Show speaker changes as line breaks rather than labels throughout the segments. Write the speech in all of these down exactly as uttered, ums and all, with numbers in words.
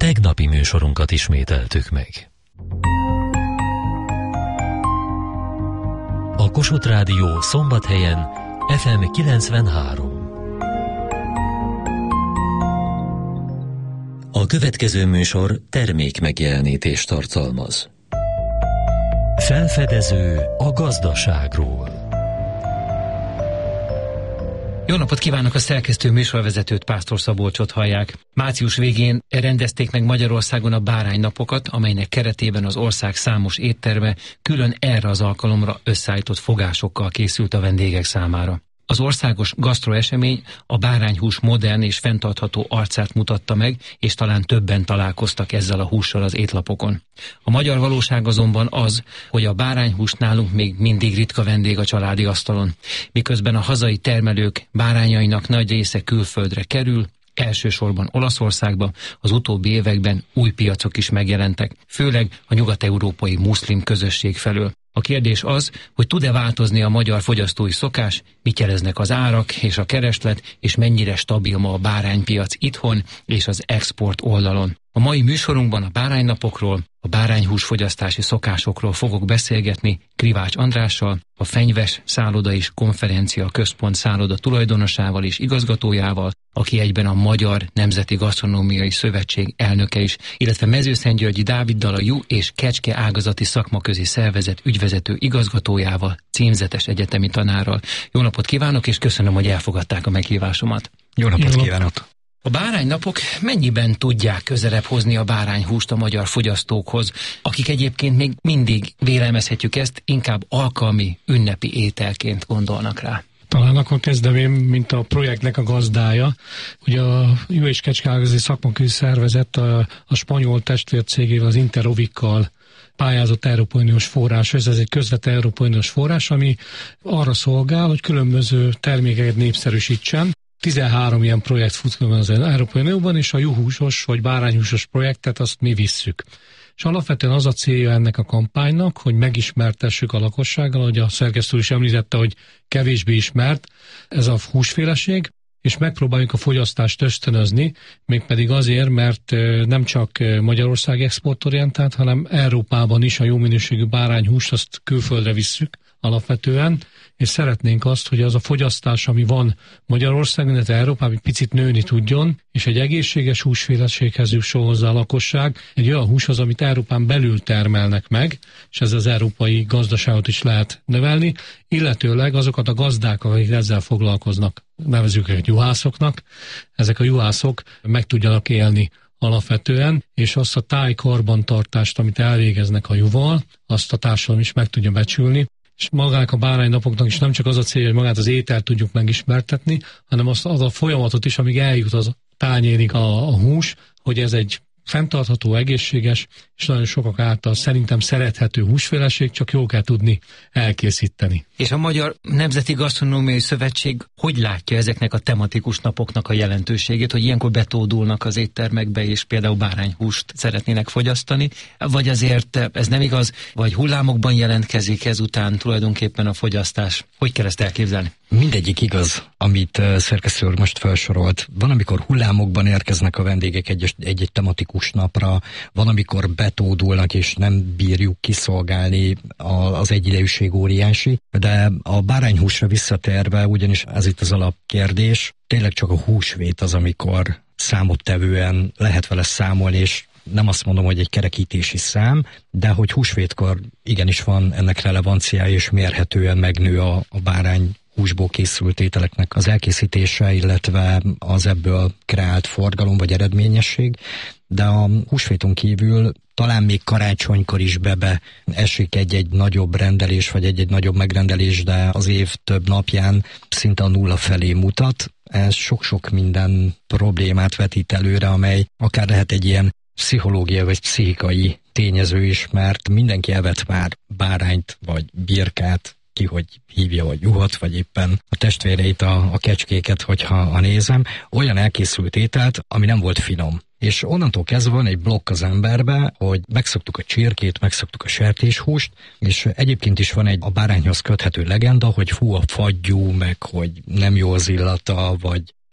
tegnapi műsorunkat ismételtük meg. A Kossuth Rádió Szombathelyen ef em kilencvenhárom. A következő műsor termék megjelenítést tartalmaz. Felfedező a gazdaságról.
Jó napot kívánok, a szerkesztő műsorvezetőt, Pásztor Szabolcsot hallják. Március végén rendezték meg Magyarországon a báránynapokat, amelynek keretében az ország számos étterme külön erre az alkalomra összeállított fogásokkal készült a vendégek számára. Az országos gasztroesemény a bárányhús modern és fenntartható arcát mutatta meg, és talán többen találkoztak ezzel a hússal az étlapokon. A magyar valóság azonban az, hogy a bárányhús nálunk még mindig ritka vendég a családi asztalon, miközben a hazai termelők bárányainak nagy része külföldre kerül, elsősorban Olaszországba, az utóbbi években új piacok is megjelentek, főleg a nyugat-európai muszlim közösség felől. A kérdés az, hogy tud-e változni a magyar fogyasztói szokás, mit jeleznek az árak és a kereslet, és mennyire stabil ma a báránypiac itthon és az export oldalon. A mai műsorunkban a báránynapokról, a bárányhús fogyasztási szokásokról fogok beszélgetni Krivács Andrással, a Fenyves Szálloda és Konferencia Központ szálloda tulajdonosával és igazgatójával, aki egyben a Magyar Nemzeti Gasztronómiai Szövetség elnöke is, illetve Mezőszentgyörgyi Dáviddal, a Juh és Kecske ágazati szakmaközi szervezet ügyvezető igazgatójával, címzetes egyetemi tanárral. Jó napot kívánok, és köszönöm, hogy elfogadták a meghívásomat.
Jó napot kívánok!
A báránynapok mennyiben tudják közelebb hozni a bárányhúst a magyar fogyasztókhoz, akik egyébként még mindig, vélelmezhetjük ezt, inkább alkalmi, ünnepi ételként gondolnak rá?
Talán akkor kezdem, mint a projektnek a gazdája. Ugye a Juh és Kecske ágazati szakmaközi szervezet a, a spanyol testvércégével, az Interovikkal pályázott Európai Uniós forrás. Ez egy közvetlen Európai Uniós forrás, ami arra szolgál, hogy különböző termékeket népszerűsítsen. tizenhárom ilyen projekt fut az Európai Unióban, és a juhúsos vagy bárányhúsos projektet azt mi visszük. És alapvetően az a célja ennek a kampánynak, hogy megismertessük a lakossággal, hogy a szerkesztő is említette, hogy kevésbé ismert ez a húsféleség, és megpróbáljuk a fogyasztást ösztönözni, mégpedig azért, mert nem csak Magyarország exportorientált, hanem Európában is a jó minőségű bárányhúst azt külföldre visszük alapvetően, és szeretnénk azt, hogy az a fogyasztás, ami van Magyarországon, illetve Európában, picit nőni tudjon, és egy egészséges húsféleséghez jusson hozzá a lakosság, egy olyan húshoz, amit Európán belül termelnek meg, és ez az európai gazdaságot is lehet növelni, illetőleg azokat a gazdák, akik ezzel foglalkoznak, nevezzük őket juhászoknak, ezek a juhászok meg tudjanak élni alapvetően, és azt a tájkarbantartást, amit elvégeznek a juhval, azt a társadalom is meg tudja becsülni, és magának a báránynapoknak is nem csak az a célja, hogy magát az ételt tudjuk megismertetni, hanem az, az a folyamatot is, amíg eljut az tányérig a, a hús, hogy ez egy fenntartható, egészséges, és nagyon sokak által szerintem szerethető húsféleség, csak jól kell tudni elkészíteni.
És a Magyar Nemzeti Gasztronómiai Szövetség hogy látja ezeknek a tematikus napoknak a jelentőségét, hogy ilyenkor betódulnak az éttermekbe, és például bárányhúst szeretnének fogyasztani, vagy azért ez nem igaz, vagy hullámokban jelentkezik ezután tulajdonképpen a fogyasztás? Hogy kell ezt elképzelni?
Mindegyik igaz, amit uh, szerkesztő úr most felsorolt. Van, amikor hullámokban érkeznek a vendégek egy- egy-egy tematikus napra, van, amikor betódulnak, és nem bírjuk kiszolgálni, a, az egyidejűség óriási, de a bárányhúsra visszatérve, ugyanis ez itt az alapkérdés, tényleg csak a húsvét az, amikor számottevően lehet vele számolni, és nem azt mondom, hogy egy kerekítési szám, de hogy húsvétkor igenis van ennek relevanciája, és mérhetően megnő a, a bárány húsból készült ételeknek az elkészítése, illetve az ebből kreált forgalom vagy eredményesség, de a húsvéton kívül talán még karácsonykor is bebe esik egy-egy nagyobb rendelés, vagy egy-egy nagyobb megrendelés, de az év több napján szinte a nulla felé mutat. Ez sok-sok minden problémát vetít előre, amely akár lehet egy ilyen pszichológiai vagy pszichikai tényező is, mert mindenki evett már bárányt vagy birkát, ki hogy hívja, vagy juhot, vagy éppen a testvéreit, a, a kecskéket, hogyha ha nézem, olyan elkészült ételt, ami nem volt finom. És onnantól kezdve van egy blokk az emberbe, hogy megszoktuk a csirkét, megszoktuk a sertéshúst, és egyébként is van egy a bárányhoz köthető legenda, hogy fú, a fagyú, meg hogy nem jó az illata, vagy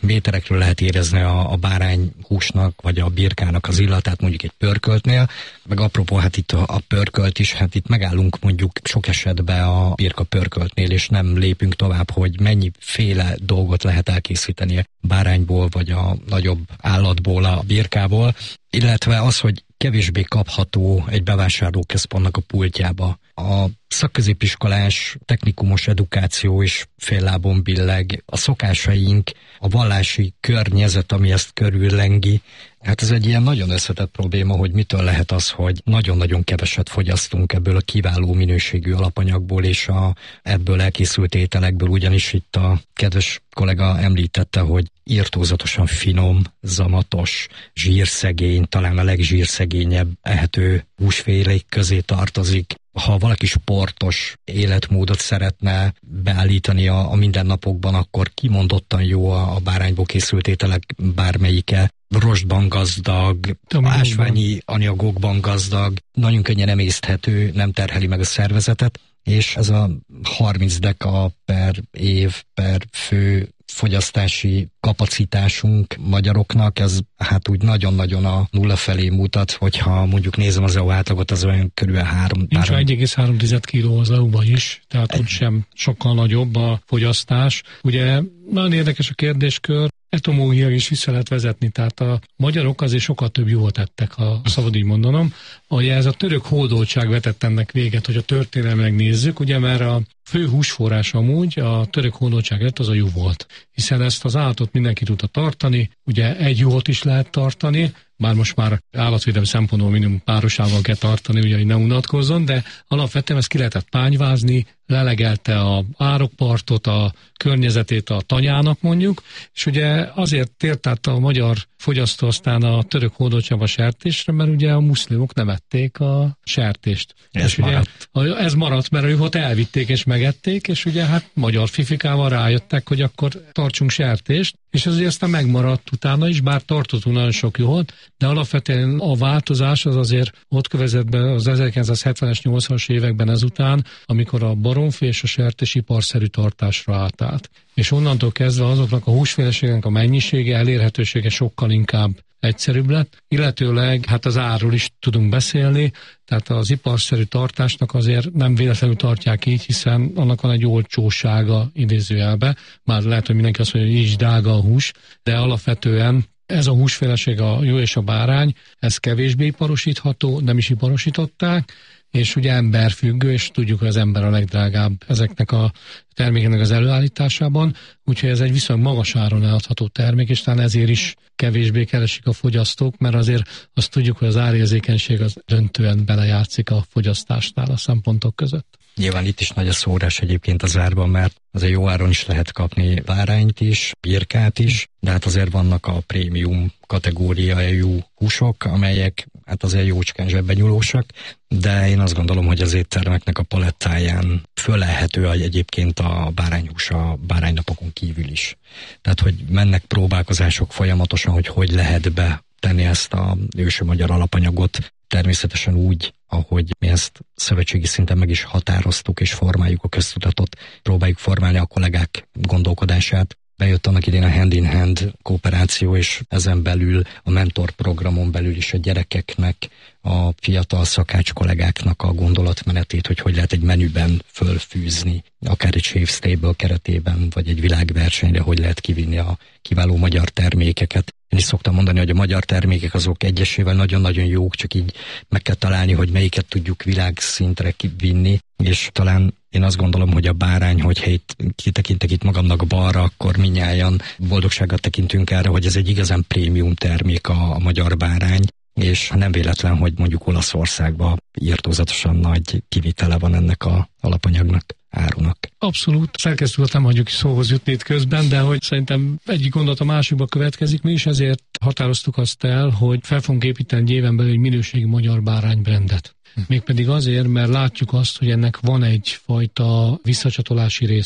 méterekről lehet érezni a, a bárány húsnak, vagy a birkának az illatát mondjuk egy pörköltnél, meg apropó, hát itt a, a pörkölt is, hát itt megállunk mondjuk sok esetben a birka pörköltnél, és nem lépünk tovább, hogy mennyiféle dolgot lehet elkészíteni a bárányból, vagy a nagyobb állatból, a birkából, illetve az, hogy kevésbé kapható egy bevásárlóközpontnak a pultjába. A szakközépiskolás, technikumos edukáció is fél lábon billeg, a szokásaink, a vallási környezet, ami ezt körüllengi. Hát ez egy ilyen nagyon összetett probléma, hogy mitől lehet az, hogy nagyon-nagyon keveset fogyasztunk ebből a kiváló minőségű alapanyagból és a ebből elkészült ételekből, ugyanis itt a kedves kollega említette, hogy irtózatosan finom, zamatos, zsírszegény, talán a legzsírszegényebb ehető húsfélék közé tartozik. Ha valaki sportos életmódot szeretne beállítani a, a mindennapokban, akkor kimondottan jó a, a bárányból készült ételek bármelyike. Rostban gazdag, ásványi anyagokban gazdag, nagyon könnyen emészthető, nem terheli meg a szervezetet, és ez a harminc deka per év per fő fogyasztási kapacitásunk magyaroknak, ez hát úgy nagyon-nagyon a nulla felé mutat, hogyha mondjuk nézem az é u átlagot, az olyan körülbelül három...
Nincs egy egész három kiló az é u-ban is, tehát ott sem sokkal nagyobb a fogyasztás. Ugye nagyon érdekes a kérdéskör, etomológiai is vissza lehet vezetni, tehát a magyarok azért sokkal több jót tettek, ha szabad így mondanom. Ugye ez a török hódoltság vetett ennek véget, hogy a történelmet nézzük, ugye mert a fő húsforrás amúgy a török hódoltság lett, az a juh volt. Hiszen ezt az állatot mindenki tudta tartani, ugye egy juhot is lehet tartani, bár most már állatvédelmi szempontból minimum párosával kell tartani, ugye, hogy ne unatkozzon, de alapvetően ezt ki lehetett pányvázni, lelegelte a árokpartot, a környezetét a tanyának mondjuk, és ugye azért tért át a magyar fogyasztó aztán a török hódoltságba sertésre, mert ugye a muszlimok nem ették a sertést.
Ez
és
maradt.
Ugye, ez maradt, mert a juhot elvitték és megették, és ugye hát magyar fifikával rájöttek, hogy akkor tartsunk sertést, és azért aztán megmaradt utána is, bár tartottunk nagyon sok juhot, de alapvetően a változás az azért ott következett be az ezerkilencszázhetvenes, nyolcvanas években ezután, amikor a baromfi és a sertés iparszerű tartásra állt át. És onnantól kezdve azoknak a húsféleségnek a mennyisége, elérhetősége sokkal inkább egyszerűbb lett, illetőleg hát az árról is tudunk beszélni, tehát az iparszerű tartásnak azért nem véletlenül tartják így, hiszen annak van egy olcsósága idézőjelbe, már lehet, hogy mindenki azt mondja, hogy így drága a hús, de alapvetően ez a húsféleség, a juh és a bárány, ez kevésbé iparosítható, nem is iparosították, és ugye emberfüggő, és tudjuk, hogy az ember a legdrágább ezeknek a termékeknek az előállításában, úgyhogy ez egy viszonylag magas áron eladható termék, és talán ezért is kevésbé keresik a fogyasztók, mert azért azt tudjuk, hogy az árérzékenység az döntően belejátszik a fogyasztásnál a szempontok között.
Nyilván itt is nagy a szórás egyébként az árban, mert azért jó áron is lehet kapni bárányt is, birkát is, de hát azért vannak a prémium kategóriájú húsok, amelyek hát azért jócskán zsebben nyúlósak, de én azt gondolom, hogy az éttermeknek a palettáján fölelhető egyébként a bárányhús a báránynapokon kívül is. Tehát, hogy mennek próbálkozások folyamatosan, hogy hogy lehet betenni ezt a ősi magyar alapanyagot, természetesen úgy, ahogy mi ezt szövetségi szinten meg is határoztuk és formáljuk a köztudatot, próbáljuk formálni a kollégák gondolkodását. Bejött annak idén a Hand in Hand kooperáció, és ezen belül a mentor programon belül is a gyerekeknek, a fiatal szakács kollégáknak a gondolatmenetét, hogy hogy lehet egy menüben fölfűzni, akár egy Chef's Table keretében, vagy egy világversenyre, hogy lehet kivinni a kiváló magyar termékeket. Én is szoktam mondani, hogy a magyar termékek azok egyesével nagyon-nagyon jók, csak így meg kell találni, hogy melyiket tudjuk világszintre kivinni, és talán én azt gondolom, hogy a bárány, hogyha itt kitekintek itt magamnak balra, akkor minnyáján boldogsággal tekintünk erre, hogy ez egy igazán prémium termék a, a magyar bárány, és nem véletlen, hogy mondjuk Olaszországban irtózatosan nagy kivitele van ennek a alapanyagnak, árunak.
Abszolút. Szerkesztőt nem hagyjuk szóhoz jutni itt közben, de hogy szerintem egyik gondolat a másikba következik. Mi is ezért határoztuk azt el, hogy fel fogunk építeni egy éven belül egy minőségi magyar báránybrendet. Mégpedig azért, mert látjuk azt, hogy ennek van egyfajta visszacsatolási része.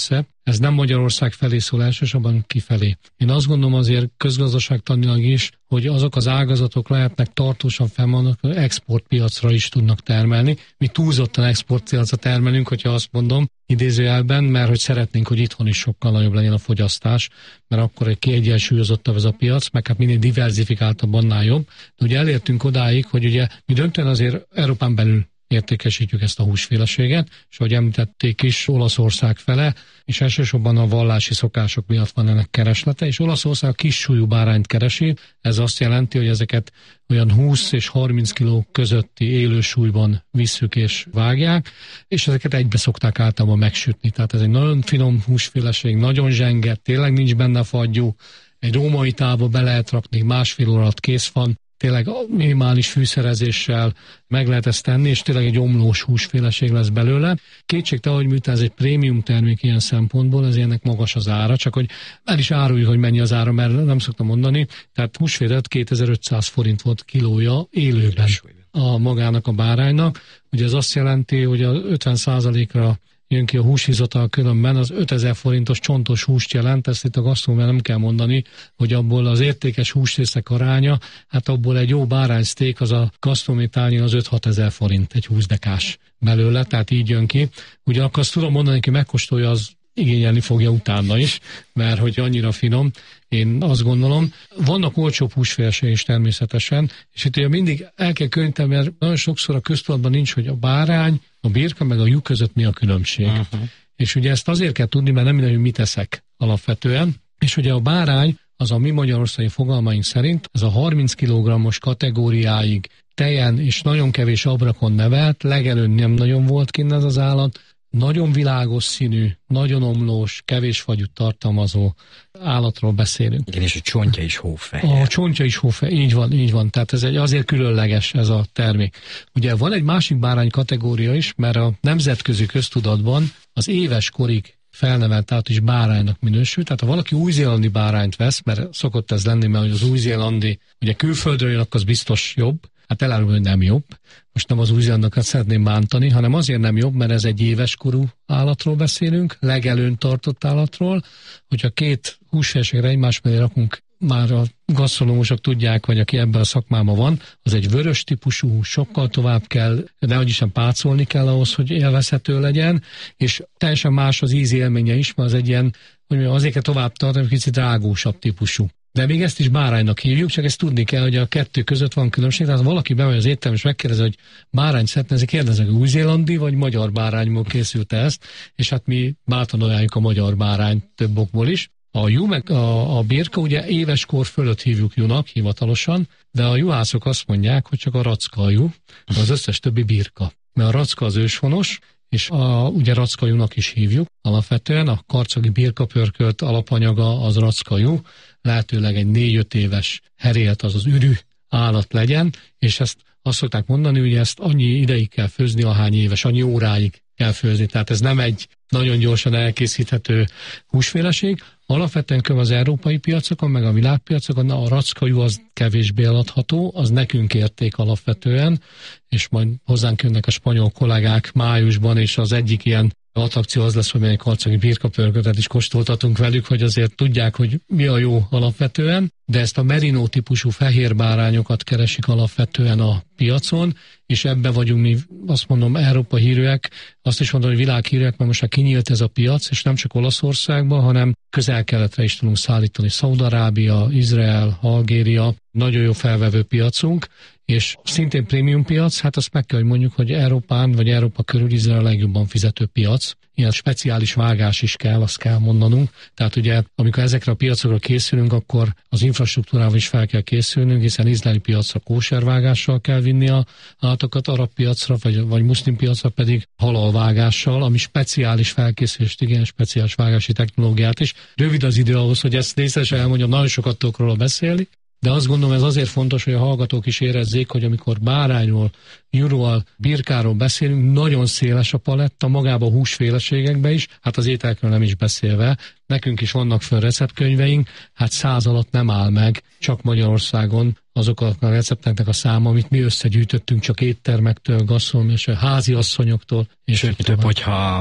Ez nem Magyarország felé szól elsősorban kifelé. Én azt gondolom azért közgazdaságtanilag is, hogy azok az ágazatok lehetnek tartósan fennmaradnak, hogy exportpiacra is tudnak termelni. Mi túlzottan exportpiacra termelünk, hogyha azt mondom idézőjelben, mert hogy szeretnénk, hogy itthon is sokkal nagyobb legyen a fogyasztás, mert akkor egy kiegyensúlyozottabb ez a piac, meg hát minél diverzifikáltabb, annál jobb. De ugye elértünk odáig, hogy ugye mi döntően azért Európán belül értékesítjük ezt a húsféleséget, és ahogy említették is, Olaszország fele, és elsősorban a vallási szokások miatt van ennek kereslete, és Olaszország a kis súlyú bárányt keresi, ez azt jelenti, hogy ezeket olyan húsz és harminc kiló közötti élő súlyban visszük és vágják, és ezeket egybe szokták általában megsütni. Tehát ez egy nagyon finom húsféleség, nagyon zsenge, tényleg nincs benne fagyú, egy római tálba be lehet rakni, másfél óra alatt kész van, tényleg minimális fűszerezéssel meg lehet ezt tenni, és tényleg egy omlós húsféleség lesz belőle. Kétségtelen, hogy miután ez egy prémium termék ilyen szempontból, ez ennek magas az ára, csak hogy el is áruljuk, hogy mennyi az ára, mert nem szoktam mondani. Tehát húsfélet kétezer-ötszáz forint volt kilója élőben a magának a báránynak. Ugye ez azt jelenti, hogy az ötven százalékra jön ki a húshizatal, különben az ötezer forintos csontos húst jelent, ezt itt a gasztronómia nem kell mondani, hogy abból az értékes húsrészek aránya, hát abból egy jó bárányszték az a gasztronómiátányi az öt-hat ezer forint, egy húsz dekás belőle, tehát így jön ki. Ugyanakkor azt tudom mondani, hogy megkóstolja, az igényelni fogja utána is, mert hogy annyira finom, én azt gondolom. Vannak olcsóbb húsféleség is természetesen, és itt ugye mindig el kell könyvteni, mert nagyon sokszor a köztudatban nincs, hogy a bárány, a birka meg a juh között mi a különbség. Uh-huh. És ugye ezt azért kell tudni, mert nem mindegy, hogy mit eszek alapvetően. És ugye a bárány, az a mi magyarországi fogalmaink szerint, ez a harminc kilogrammos kategóriáig tejen és nagyon kevés abrakon nevelt, legelőtt nem nagyon volt kint ez az állat, nagyon világos színű, nagyon omlós, kevés fagyút tartalmazó állatról beszélünk.
Igen, és a csontja is hófehér.
A csontja is hófehér, így van, így van. Tehát ez egy azért különleges ez a termék. Ugye van egy másik bárány kategória is, mert a nemzetközi köztudatban az éves korig felnevelt állat is báránynak minősül. Tehát ha valaki új-zélandi bárányt vesz, mert szokott ez lenni, mert az új-zélandi, ugye külföldről jön, akkor az biztos jobb. Hát elárulom, hogy nem jobb. Most nem az új-zélandokat szeretném bántani, hanem azért nem jobb, mert ez egy éves korú állatról beszélünk, legelőn tartott állatról. Hogyha két húsféleségre egymás mellé rakunk, már a gasztronómusok tudják, vagy aki ebben a szakmában van, az egy vörös típusú hús, sokkal tovább kell, de hogy is sem pácolni kell ahhoz, hogy élvezhető legyen, és teljesen más az íz élménye is, mert az egy ilyen, hogy azért kell tovább tartani, kicsit drágósabb típusú. De még ezt is báránynak hívjuk, csak ezt tudni kell, hogy a kettő között van különbség. Tehát valaki bemegy az étterembe és megkérdezi, hogy bárányt szeretne, ezért kérdeznek, hogy új-zélandi vagy magyar bárányból készült ezt, és hát mi bátran ajánljuk a magyar bárányt több okból is. A juh meg a, a birka, ugye éveskor fölött hívjuk juhnak hivatalosan, de a juhászok azt mondják, hogy csak a racka a juh, az összes többi birka. Mert a racka az őshonos, és a, ugye racka juhnak is hívjuk. Alapvetően a karcagi birkapörkölt alapanyaga az racka juh, lehetőleg egy négy-öt éves herélt, az az ürű állat legyen, és ezt azt szokták mondani, hogy ezt annyi ideig kell főzni, ahány éves, annyi óráig kell főzni. Tehát ez nem egy nagyon gyorsan elkészíthető húsféleség. Alapvetően az európai piacokon, meg a világpiacokon a rackajú az kevésbé eladható, az nekünk érték alapvetően, és majd hozzánk jönnek a spanyol kollégák májusban, és az egyik ilyen attrakció az lesz, hogy egy karcagi birkapörkötet is kóstoltatunk velük, hogy azért tudják, hogy mi a jó alapvetően, de ezt a merino típusú fehér bárányokat keresik alapvetően a piacon, és ebbe vagyunk mi, azt mondom, Európa hírűek, azt is mondom, hogy világhírűek, mert most már kinyílt ez a piac, és nem csak Olaszországban, hanem közel-keletre is tudunk szállítani. Szaúd-Arábia, Izrael, Algéria, nagyon jó felvevő piacunk, és szintén prémium piac, hát azt meg kell, hogy mondjuk, hogy Európán vagy Európa körül Izrael a legjobban fizető piac. Ilyen speciális vágás is kell, azt kell mondanunk. Tehát ugye, amikor ezekre a piacokra készülünk, akkor az infrastruktúrával is fel kell készülnünk, hiszen izraeli piacra kóservágással kell vinni a állatokat, arab piacra vagy, vagy muszlim piacra pedig halalvágással, ami speciális felkészülést igényel, speciális vágási technológiát is. Rövid az idő ahhoz, hogy ezt részesen elmondjam, nagyon sokat tudok róla beszélni. De azt gondolom, ez azért fontos, hogy a hallgatók is érezzék, hogy amikor bárányról, juhról, birkáról beszélünk, nagyon széles a paletta, magában a húsféleségekben is, hát az ételekről nem is beszélve. Nekünk is vannak föl receptkönyveink, hát száz alatt nem áll meg, csak Magyarországon azok a recepteknek a száma, amit mi összegyűjtöttünk csak éttermektől, gasztronóm és házi asszonyoktól. És
sőt, több, hogyha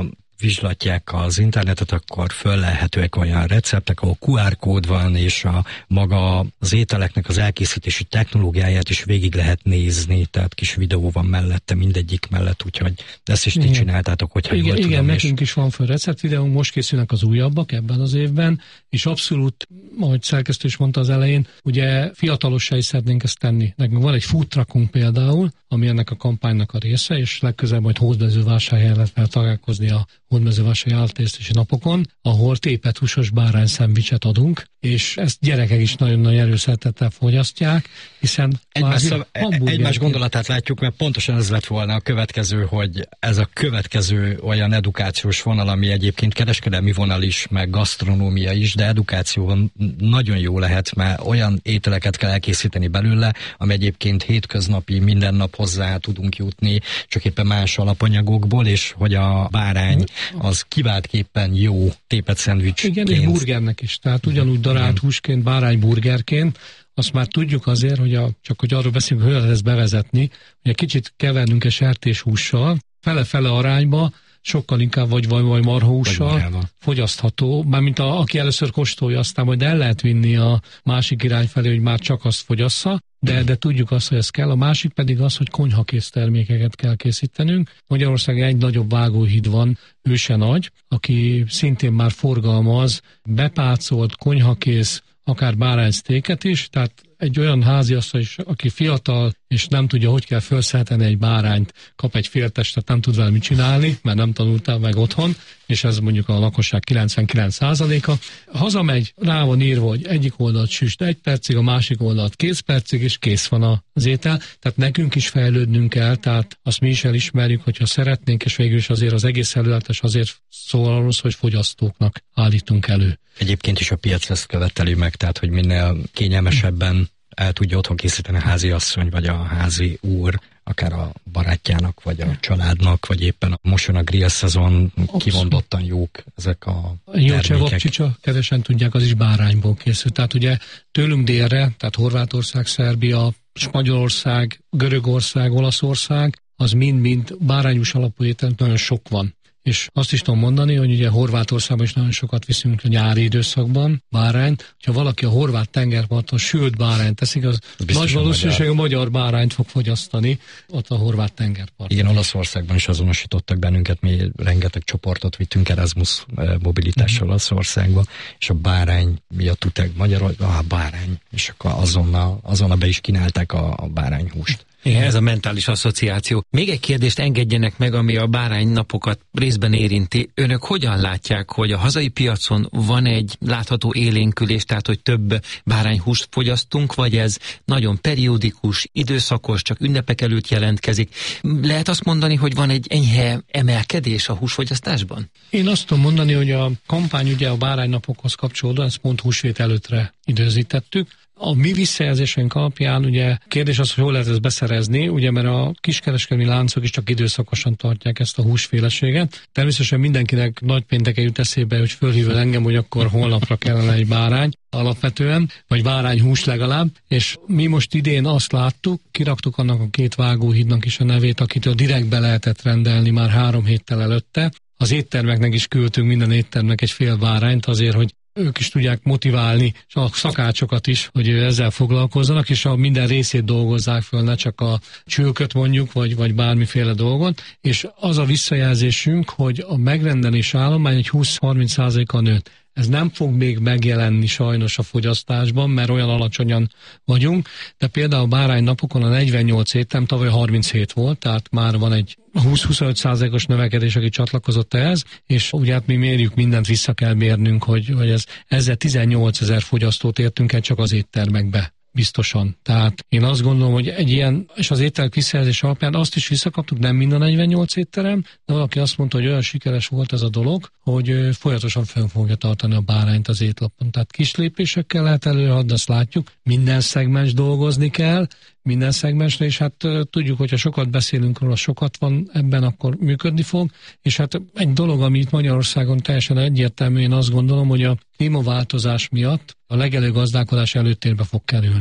vizslatják az internetet, akkor föllelhetőek olyan receptek, ahol kú ár kód van, és a maga az ételeknek az elkészítési technológiáját is végig lehet nézni, tehát kis videó van mellette, mindegyik mellett, úgyhogy ezt is ti csináltátok, hogyha
igen,
jól tudom.
Igen,
és...
nekünk is van föl receptvideónk, most készülnek az újabbak ebben az évben, és abszolút, ahogy szerkesztő is mondta az elején, ugye fiatalossá is szeretnénk ezt tenni. Nekünk van egy food truckunk például, ami ennek a kampánynak a része, és legközelebb majd Hódmezővásárhelyen lehet fel találkozni a Hódmezővásárhelyi állattenyésztési napokon, ahol tépett húsos bárány szendvicset adunk, és ezt gyerekek is nagyon-nagyon erőszeretettel fogyasztják, hiszen
egymás, egymás gondolatát látjuk, mert pontosan ez lett volna a következő, hogy ez a következő olyan edukációs vonal, ami egyébként kereskedelmi vonal is, meg gasztronómia is, de edukációban nagyon jó lehet, mert olyan ételeket kell elkészíteni belőle, ami egyébként hétköznapi, minden nap hozzá tudunk jutni, csak éppen más alapanyagokból, és hogy a bárány az kiváltképpen jó tépett szendvicsként.
Igen, és burgernek is, tehát ugyanúgy darált húsként, bárányburgerként, azt már tudjuk azért, hogy a, csak hogy arról beszélünk, hogy lehet ezt bevezetni, hogy egy kicsit kevernünk egy sertéshússal, fele-fele arányba, sokkal inkább vagy, vagy, vagy marhahússal fogyasztható, mármint a, aki először kóstolja, aztán majd el lehet vinni a másik irány felé, hogy már csak azt fogyassza, de, de tudjuk azt, hogy ez kell. A másik pedig az, hogy konyhakész termékeket kell készítenünk. Magyarországon egy nagyobb vágóhíd van, Őse Nagy, aki szintén már forgalmaz bepácolt konyhakész, akár báránysztéket is, tehát egy olyan háziasszony is, aki fiatal, és nem tudja, hogy kell felszerelni egy bárányt, kap egy féltestet, nem tud vele mit csinálni, mert nem tanultál meg otthon, és ez mondjuk a lakosság kilencvenkilenc százaléka. Hazamegy, rá van írva, hogy egyik oldalt süst egy percig, a másik oldalt kész percig, és kész van az étel. Tehát nekünk is fejlődnünk kell, tehát azt mi is elismerjük, hogyha szeretnénk, és végül is azért az egész előletes azért szól arról, hogy fogyasztóknak állítunk elő.
Egyébként is a piac ezt követeli meg, tehát hogy minél kényelmesebben el tudja otthon készíteni a házi asszony, vagy a házi úr, akár a barátjának, vagy a családnak, vagy éppen a moson a grill szezon kimondottan jók ezek a termékek. Jó
csevapcsicsa, kevesen tudják, az is bárányból készül. Tehát ugye tőlünk délre, tehát Horvátország, Szerbia, Spanyolország, Görögország, Olaszország, az mind-mind bárányos alapú étel, nagyon sok van. És azt is tudom mondani, hogy ugye Horvátországban is nagyon sokat viszünk a nyári időszakban bárányt. Ha valaki a horvát tengerparton sült bárányt teszik, az, az nagy valószínűség a magyar bárányt fog fogyasztani ott a horvát tengerparton. Igen,
Olaszországban is azonosítottak bennünket, mi rengeteg csoportot vittünk Erasmus mobilitással mm-hmm. Olaszországba, és a bárány miatt uteg Magyarország, a bárány, és akkor azonnal, azonnal be is kínálták a, a bárányhúst.
Igen, ez a mentális asszociáció. Még egy kérdést engedjenek meg, ami a bárány napokat részben érinti. Önök hogyan látják, hogy a hazai piacon van egy látható élénkülés, tehát hogy több bárányhúst fogyasztunk, vagy ez nagyon periódikus, időszakos, csak ünnepek előtt jelentkezik? Lehet azt mondani, hogy van egy enyhe emelkedés a húsfogyasztásban?
Én azt tudom mondani, hogy a kampány ugye a báránynapokhoz kapcsolódóan, ezt pont húsvét előttre időzítettük. A mi visszajelzésünk alapján ugye kérdés az, hogy hol lehet ezt beszerezni, ugye mert a kiskereskedelmi láncok is csak időszakosan tartják ezt a húsféleséget. Természetesen mindenkinek nagypénteken jut eszébe, hogy fölhívod engem, hogy akkor holnapra kellene egy bárány alapvetően, vagy bárányhús legalább, és mi most idén azt láttuk, kiraktuk annak a két vágóhídnak is a nevét, akitől direkt be lehetett rendelni már három héttel előtte. Az éttermeknek is küldtünk minden éttermnek egy fél bárányt azért, hogy ők is tudják motiválni és a szakácsokat is, hogy ezzel foglalkozzanak, és a minden részét dolgozzák föl, ne csak a csülköt mondjuk, vagy, vagy bármiféle dolgot. És az a visszajelzésünk, hogy a megrendelés állomány egy húsz-harminc százaléka nőtt. Ez nem fog még megjelenni sajnos a fogyasztásban, mert olyan alacsonyan vagyunk, de például a báránynapokon a negyvennyolc étterem tavaly harminchét volt, tehát már van egy húsz-huszonöt százalékos növekedés, aki csatlakozott ehhez, és ugye hát mi mérjük, mindent vissza kell mérnünk, hogy, hogy ez, ezzel tizennyolcezer fogyasztót értünk el csak az éttermekbe. Biztosan. Tehát én azt gondolom, hogy egy ilyen, és az ételek visszajelzés alapján azt is visszakaptuk, nem mind a negyvennyolc étterem, de valaki azt mondta, hogy olyan sikeres volt ez a dolog, hogy folyamatosan fönn fogja tartani a bárányt az étlapon. Tehát kis lépésekkel lehet előadni, azt látjuk, minden szegmens dolgozni kell, minden szegmensre, és hát tudjuk, hogyha sokat beszélünk róla, sokat van ebben, akkor működni fog, és hát egy dolog, ami itt Magyarországon teljesen egyértelmű, én azt gondolom, hogy a klímaváltozás miatt a legelő gazdálkodás előtérbe fog kerülni.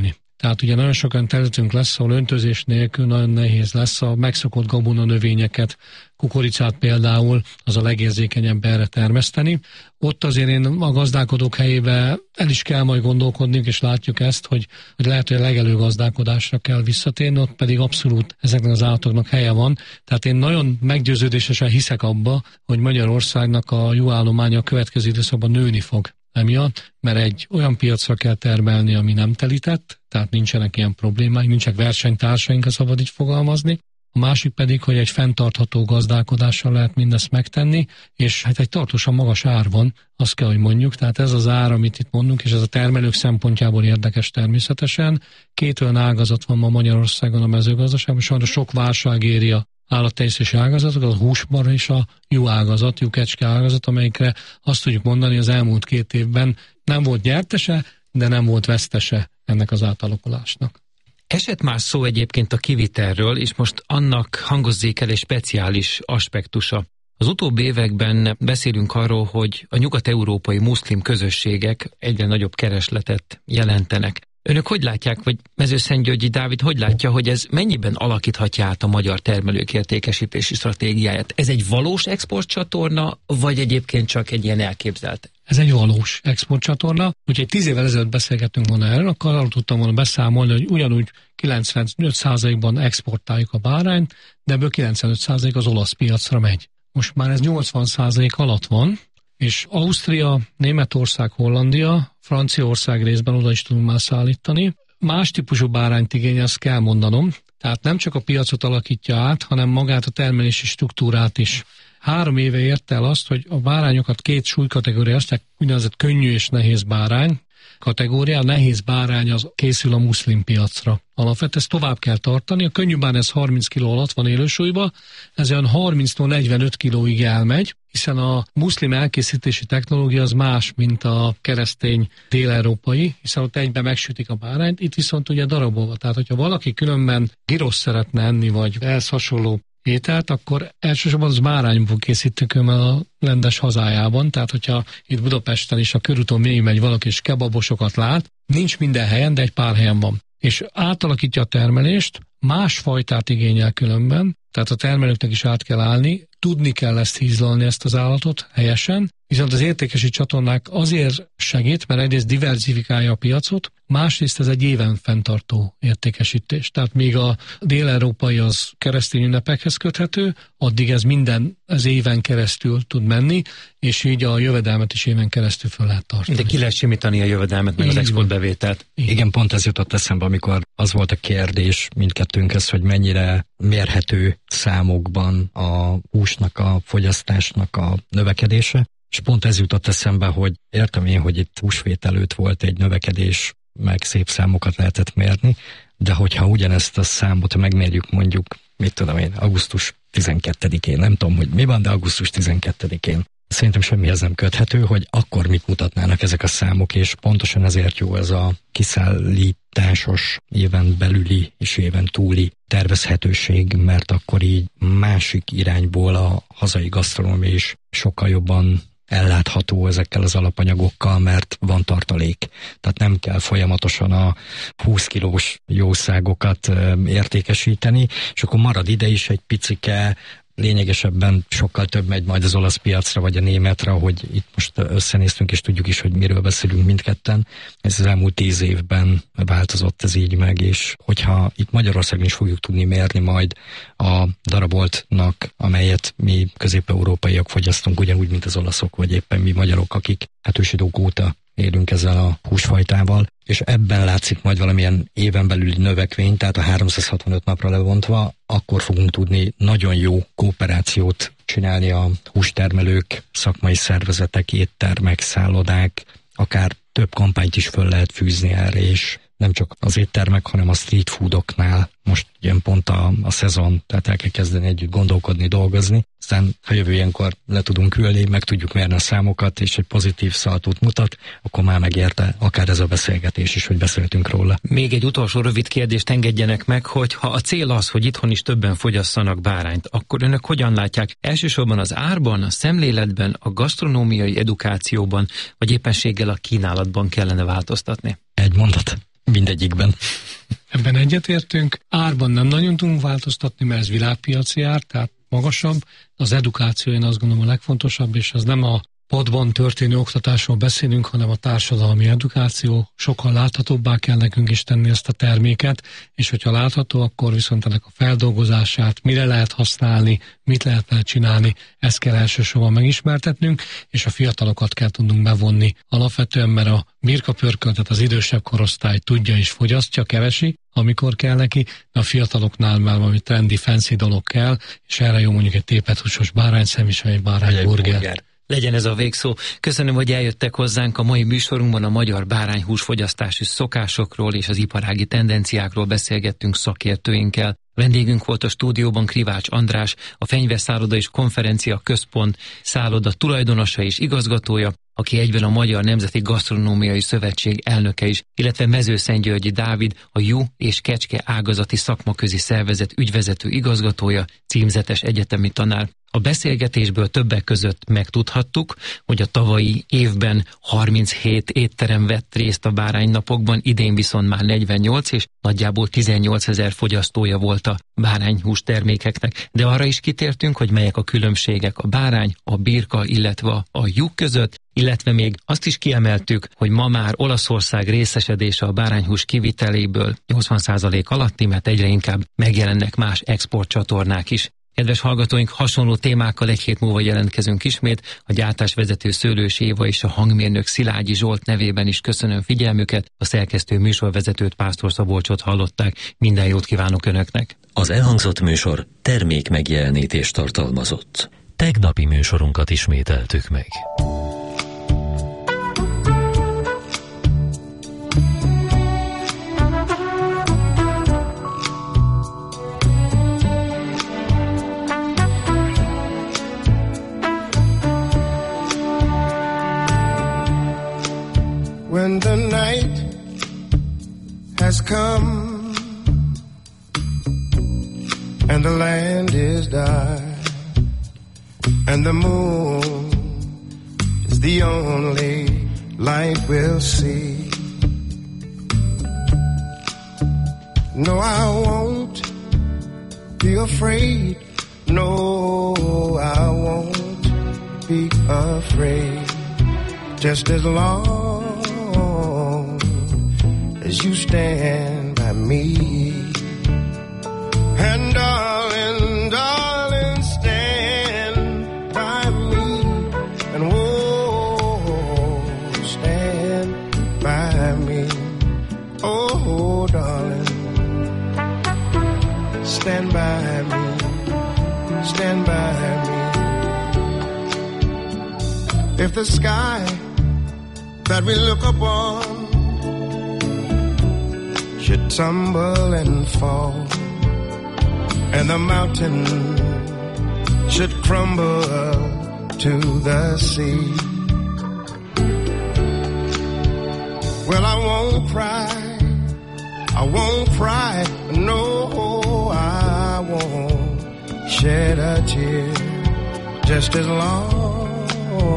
Tehát ugye nagyon sokan területünk lesz, ahol öntözés nélkül nagyon nehéz lesz a megszokott gabona növényeket, kukoricát például, az a legérzékenyebb erre termeszteni. Ott azért én a gazdálkodók helyébe el is kell majd gondolkodni, és látjuk ezt, hogy, hogy lehet, hogy a legelőgazdálkodásra kell visszatérni, ott pedig abszolút ezeknek az állatoknak helye van. Tehát én nagyon meggyőződésesen hiszek abba, hogy Magyarországnak a juhállománya a következő időszakban nőni fog. Emiatt, mert egy olyan piacra kell termelni, ami nem telített, tehát nincsenek ilyen problémáink, nincsenek versenytársaink, ha szabad így fogalmazni. A másik pedig, hogy egy fenntartható gazdálkodással lehet mindezt megtenni, és hát egy tartósan magas ár van, azt kell, hogy mondjuk, tehát ez az ár, amit itt mondunk, és ez a termelők szempontjából érdekes természetesen. Két olyan ágazat van ma Magyarországon a mezőgazdaságban, sajnos sok válság éri a állattenyésztési ágazatok, a húsmar és a juhágazat, juhkecske ágazat, amelyikre azt tudjuk mondani, az elmúlt két évben nem volt nyertese, de nem volt vesztese ennek az átalakulásnak.
Esett már szó egyébként a kivitelről, és most annak hangozzék el egy speciális aspektusa. Az utóbbi években beszélünk arról, hogy a nyugat-európai muszlim közösségek egyre nagyobb keresletet jelentenek. Önök hogy látják, vagy Mezőszentgyörgyi Dávid hogy látja, hogy ez mennyiben alakíthatja át a magyar termelők értékesítési stratégiáját? Ez egy valós exportcsatorna, vagy egyébként csak egy ilyen elképzelt?
Ez egy valós exportcsatorna. Úgyhogy tíz évvel ezelőtt beszélgettünk volna erről, akkor arról tudtam volna beszámolni, hogy ugyanúgy kilencvenöt százalékban exportáljuk a bárányt, de ebből kilencvenöt százalék az olasz piacra megy. Most már ez nyolcvan százalék alatt van, és Ausztria, Németország, Hollandia, Franciaország részben oda is tudunk már szállítani. Más típusú bárányt igényel, ezt kell mondanom, tehát nem csak a piacot alakítja át, hanem magát a termelési struktúrát is. Három éve érte el azt, hogy a bárányokat két súlykategóriázták, úgynevezett könnyű és nehéz bárány kategóriá. A nehéz bárány az készül a muszlim piacra. Alapvetően ezt tovább kell tartani. A könnyű bárány ez harminc kiló alatt van élősúlyban, ez olyan harminctól negyvenöt kilóig elmegy, hiszen a muszlim elkészítési technológia az más, mint a keresztény dél-európai, hiszen ott egyben megsütik a bárányt, itt viszont ugye darabolva. Tehát, hogyha valaki különben gyrosz szeretne enni, vagy ehhez hasonló ételt, akkor elsősorban az bárányból készítünk a rendes hazájában, tehát hogyha itt Budapesten is a körúton végig megy valaki és kebabosokat lát, nincs minden helyen, de egy pár helyen van. És átalakítja a termelést, más fajtát igényel különben, tehát a termelőknek is át kell állni, tudni kell ezt hízlalni, ezt az állatot helyesen, viszont az értékesi csatornák azért segít, mert egyrészt diverzifikálja a piacot, másrészt ez egy éven fenntartó értékesítés. Tehát még a dél-európai az keresztény ünnepekhez köthető, addig ez minden az éven keresztül tud menni, és így a jövedelmet is éven keresztül fel lehet tartani.
De ki lehet simítani a jövedelmet, meg az exportbevételt.
Igen, pont ez jutott eszembe, amikor az volt a kérdés mindkettőnkhez, hogy mennyire mérhető számokban a húsnak, a fogyasztásnak a növekedése. És pont ez jutott eszembe, hogy értem én, hogy itt húsvét előtt volt egy növekedés, meg szép számokat lehetett mérni, de hogyha ugyanezt a számot megmérjük mondjuk, mit tudom én, augusztus tizenkettedikén, nem tudom, hogy mi van, de augusztus tizenkettedikén. Szerintem semmihez nem köthető, hogy akkor mit mutatnának ezek a számok, és pontosan ezért jó ez a kiszállításos, éven belüli és éven túli tervezhetőség, mert akkor így másik irányból a hazai gasztronómia is sokkal jobban ellátható ezekkel az alapanyagokkal, mert van tartalék. Tehát nem kell folyamatosan a húsz kilós jószágokat értékesíteni, és akkor marad ide is egy picike, lényegesebben sokkal több megy majd az olasz piacra, vagy a németre, hogy itt most összenéztünk, és tudjuk is, hogy miről beszélünk mindketten. Ez az elmúlt tíz évben változott ez így meg, és hogyha itt Magyarországon is fogjuk tudni mérni majd a daraboltnak, amelyet mi közép-európaiak fogyasztunk, ugyanúgy, mint az olaszok, vagy éppen mi magyarok, akik hát ősidők óta élünk ezzel a húsfajtával, és ebben látszik majd valamilyen éven belüli növekvény, tehát a háromszázhatvanöt napra levontva, akkor fogunk tudni nagyon jó kooperációt csinálni a hústermelők, szakmai szervezetek, éttermek, szállodák, akár több kampányt is föl lehet fűzni erre, és nem csak az éttermek, hanem a street foodoknál most ilyen pont a, a szezon, tehát el kell kezdeni együtt gondolkodni, dolgozni. Aztán, ha jövő ilyenkor le tudunk ülni, meg tudjuk mérni a számokat, és egy pozitív szaltót mutat, akkor már megérte akár ez a beszélgetés is, hogy beszéltünk róla.
Még egy utolsó rövid kérdést engedjenek meg, hogy ha a cél az, hogy itthon is többen fogyasszanak bárányt, akkor önök hogyan látják? Elsősorban az árban, a szemléletben, a gasztronómiai edukációban, vagy éppenséggel a kínálatban kellene változtatni?
Egy mondat. mindegyikben.
Ebben egyetértünk. Árban nem nagyon tudunk változtatni, mert ez világpiaci ár, tehát magasabb. Az edukáció én azt gondolom a legfontosabb, és ez nem a padban történő oktatásról beszélünk, hanem a társadalmi edukáció. Sokkal láthatóbbá kell nekünk is tenni ezt a terméket, és hogyha látható, akkor viszont ennek a feldolgozását, mire lehet használni, mit lehet vele csinálni, ezt kell elsősorban megismertetnünk, és a fiatalokat kell tudnunk bevonni. Alapvetően, mert a birkapörköltet az idősebb korosztály tudja és fogyasztja, kevesi, amikor kell neki, de a fiataloknál már valami trendi, fancy dolog kell, és erre jó mondjuk egy tépet húsos bárányszem vagy egy bárányburger.
Legyen ez a végszó. Köszönöm, hogy eljöttek hozzánk. A mai műsorunkban a magyar bárányhús fogyasztási szokásokról és az iparági tendenciákról beszélgettünk szakértőinkkel. Vendégünk volt a stúdióban Krivács András, a Fenyveszálloda és Konferencia Központ szálloda tulajdonosa és igazgatója, aki egyben a Magyar Nemzeti Gasztronómiai Szövetség elnöke is, illetve Mezőszentgyörgyi Dávid, a Juh és Kecske ágazati szakmaközi szervezet ügyvezető igazgatója, címzetes egyetemi tanár. A beszélgetésből többek között megtudhattuk, hogy a tavalyi évben harminchét étterem vett részt a báránynapokban, idén viszont már negyvennyolc, és nagyjából tizennyolcezer fogyasztója volt a bárányhús termékeknek. De arra is kitértünk, hogy melyek a különbségek a bárány, a birka, illetve a juh között, illetve még azt is kiemeltük, hogy ma már Olaszország részesedése a bárányhús kiviteléből nyolcvan százalék alatti, mert egyre inkább megjelennek más exportcsatornák is. Kedves hallgatóink, hasonló témákkal egy hét múlva jelentkezünk ismét. A gyártásvezető Szőlős Éva és a hangmérnök Szilágyi Zsolt nevében is köszönöm figyelmüket. A szerkesztő műsorvezetőt, Pásztor Szabolcsot hallották. Minden jót kívánok Önöknek!
Az elhangzott műsor termék megjelenítést tartalmazott. Tegnapi műsorunkat ismételtük meg.
When the night has come and the land is dark and the moon is the only light we'll see, no, I won't be afraid, no, I won't be afraid, just as long as you stand by me. And darling, darling, stand by me. And oh, stand by me. Oh, darling, stand by me. Stand by me. If the sky that we look upon should tumble and fall, and the mountain should crumble to the sea, well, I won't cry, I won't cry, no, I won't shed a tear, just as long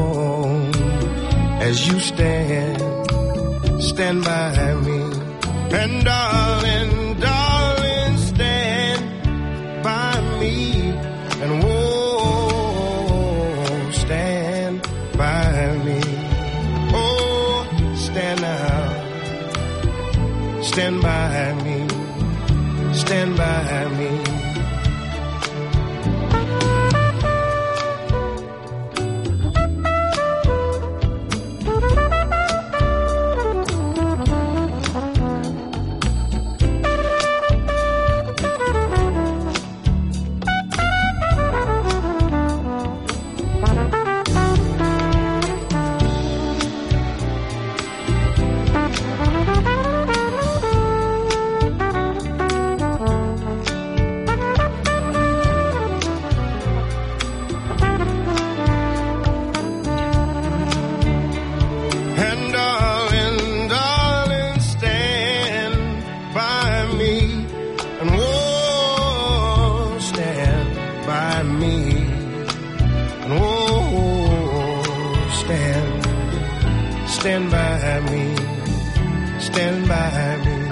as you stand, stand by me. And darling, darling, stand by me. And oh, stand by me. Oh, stand now. Stand by me. Stand by me. Stand by me, stand by me.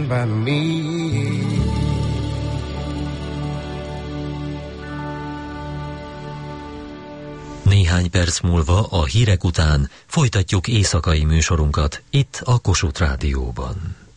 by me.
Néhány perc múlva a hírek után folytatjuk éjszakai műsorunkat itt a Kossuth Rádióban.